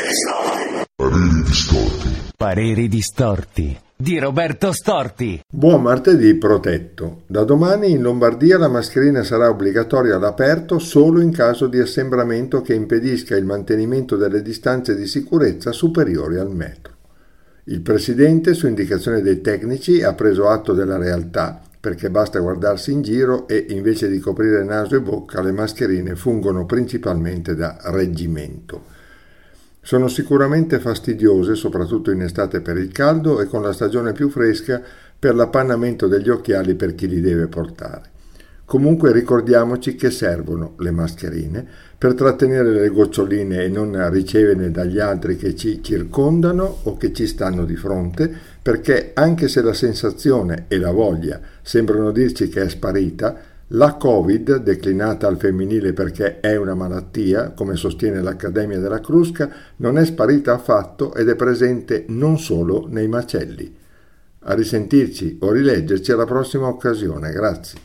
Pareri distorti. Pareri distorti di Roberto Storti. Buon martedì protetto. Da domani in Lombardia la mascherina sarà obbligatoria all'aperto solo in caso di assembramento che impedisca il mantenimento delle distanze di sicurezza superiori al metro. Il presidente, su indicazione dei tecnici, ha preso atto della realtà, perché basta guardarsi in giro e invece di coprire naso e bocca le mascherine fungono principalmente da reggimento. Sono sicuramente fastidiose, soprattutto in estate per il caldo e con la stagione più fresca per l'appannamento degli occhiali per chi li deve portare. Comunque ricordiamoci che servono le mascherine per trattenere le goccioline e non riceverle dagli altri che ci circondano o che ci stanno di fronte, perché anche se la sensazione e la voglia sembrano dirci che è sparita, la Covid, declinata al femminile perché è una malattia, come sostiene l'Accademia della Crusca, non è sparita affatto ed è presente non solo nei macelli. A risentirci o rileggerci alla prossima occasione. Grazie.